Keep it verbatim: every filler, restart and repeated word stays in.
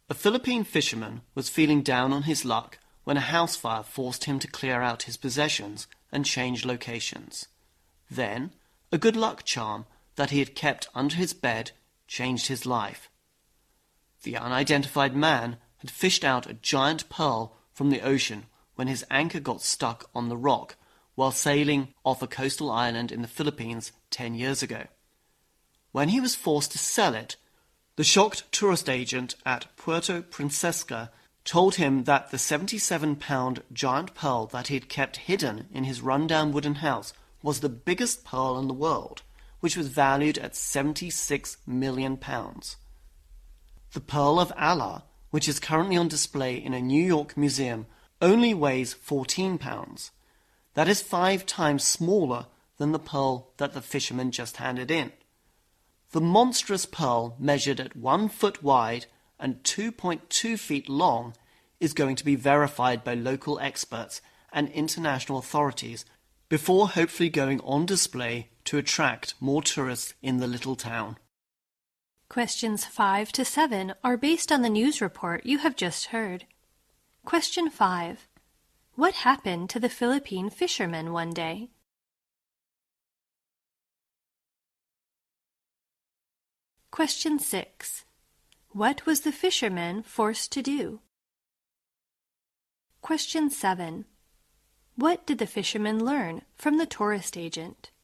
A Philippine fisherman was feeling down on his luck when a house fire forced him to clear out his possessions and change locations. Then, a good luck charm that he had kept under his bed changed his life. The unidentified man had fished out a giant pearl from the ocean when his anchor got stuck on the rock while sailing off a coastal island in the Philippines ten years ago. When he was forced to sell it, the shocked tourist agent at Puerto Princesa told him that the seventy-seven pound giant pearl that he had kept hidden in his rundown wooden house was the biggest pearl in the world, which was valued at seventy-six million pounds. The Pearl of Allah, which is currently on display in a New York museum, only weighs fourteen pounds. That is five times smaller than the pearl that the fisherman just handed in. The monstrous pearl, measured at one foot wide and two point two feet long, is going to be verified by local experts and international authorities before hopefully going on display to attract more tourists in the little town. Questions five to seven are based on the news report you have just heard. Question five. What happened to the Philippine fisherman one day? Question six. What was the fisherman forced to do? Question seven. What did the fisherman learn from the tourist agent?